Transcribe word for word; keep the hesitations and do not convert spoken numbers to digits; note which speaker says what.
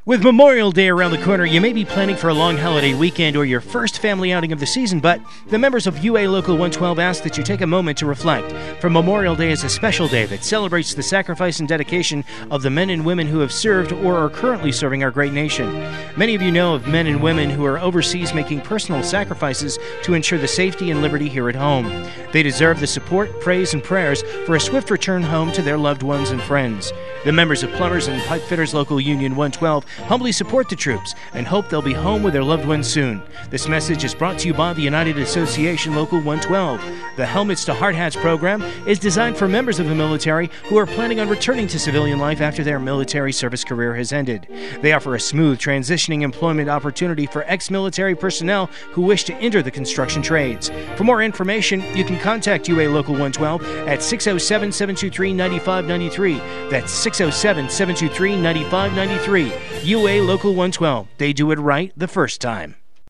Speaker 1: With Memorial Day around the corner, you may be planning for a long holiday weekend or your first family outing of the season, but the members of U A Local one twelve ask that you take a moment to reflect. For Memorial Day is a special day that celebrates the sacrifice and dedication of the men and women who have served or are currently serving our great nation. Many of you know of men and women who are overseas making personal sacrifices to ensure the safety and liberty here at home. They deserve the support, praise, and prayers for a swift return home to their loved ones and friends. The members of Plumbers and Pipe Fitters Local Union one twelve humbly support the troops and hope they'll be home with their loved ones soon. This message is brought to you by the United Association Local one twelve. The Helmets to Hard Hats program is designed for members of the military who are planning on returning to civilian life after their military service career has ended. They offer a smooth transitioning employment opportunity for ex-military personnel who wish to enter the construction trades. For more information, you can contact U A Local one twelve at six oh seven, seven two three, nine five nine three. That's six oh seven, seven two three, nine five nine three. U A Local one twelve. They do it right the first time.